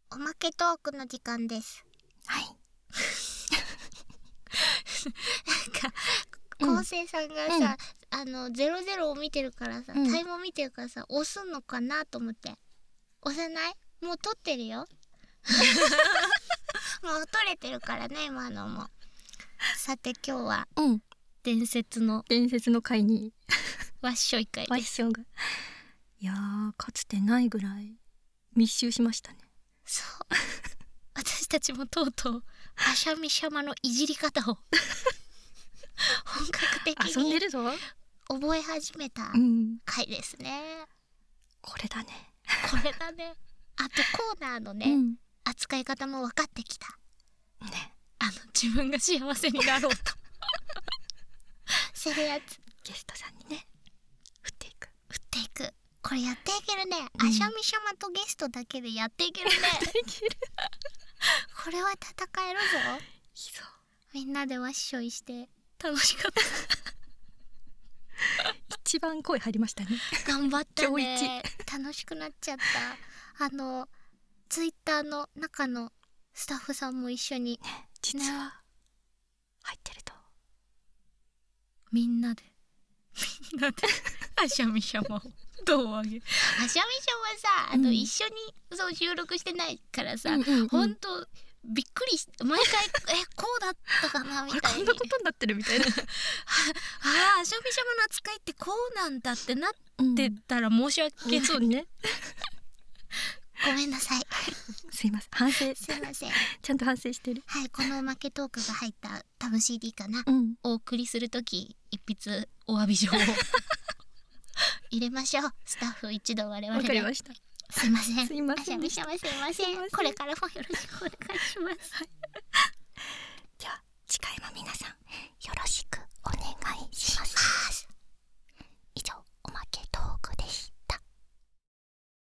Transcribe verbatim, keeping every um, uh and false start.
おまけトークの時間です。 はい。 なんか昴生さんがさ、うん、あのゼロゼロを見てるからさ、うん、タイムを見てるからさ、押すのかなと思って押さない？もう撮ってるよ。もう撮れてるからね今のも。さて今日は、うん、伝説の伝説の回にわっしょい会です。 わっしょがいやー、かつてないぐらい密集しましたね。 そう私たちもとうとうアシャミシャマのいじり方を本格的に遊んでるぞ覚え始めた回ですね、うん、 これだねこれだね。あとコーナーのね、うん、扱い方も分かってきたね。あの自分が幸せになろうとするやつ、 ゲストさんにね振っていく振っていく。これやっていけるね、うん、アシャミシャマとゲストだけでやっていけるね。 やっていけるこれは戦えるぞ。 いいぞ。 みんなでワッショイして楽しかった一番声入りましたね。 頑張ったね。楽しくなっちゃった。あのツイッターの中のスタッフさんも一緒に、 ね、実は入ってると、 みんなでみんなでアシャミシャマをどうあげアシャミシャマさ、あの、うん、一緒にそう収録してないからさ、うんうんうん、ほんとびっくりして毎回えこうだったかなみたいにこんなことになってるみたいなああアシャミシャマの扱いってこうなんだってなってたら申し訳ない、うん、 そうねごめんなさいすいません、反省すいませんちゃんと反省してる。 はい、このおまけトークが入った多分 シーディー かな、うん、お送りするとき一筆お詫び状を入れましょう。スタッフ一同我々で。 わかりました。 すいません。 すいません。 アシャミシャマすいません。これからもよろしくお願いします。 はい。